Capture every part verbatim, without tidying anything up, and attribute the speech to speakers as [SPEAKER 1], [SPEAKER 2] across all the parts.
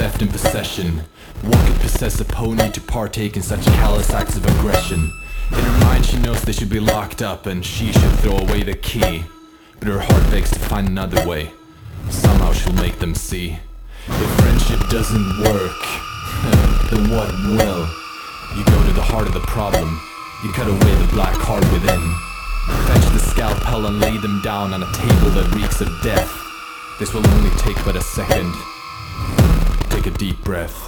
[SPEAKER 1] theft and possession. What could possess a pony to partake in such callous acts of aggression? In her mind she knows they should be locked up and she should throw away the key. But her heart begs to find another way. Somehow she'll make them see. If friendship doesn't work, then what will? You go to the heart of the problem. You cut away the black heart within. Fetch the scalpel and lay them down on a table that reeks of death. This will only take but a second. Take a deep breath.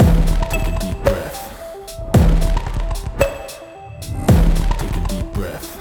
[SPEAKER 1] Breath.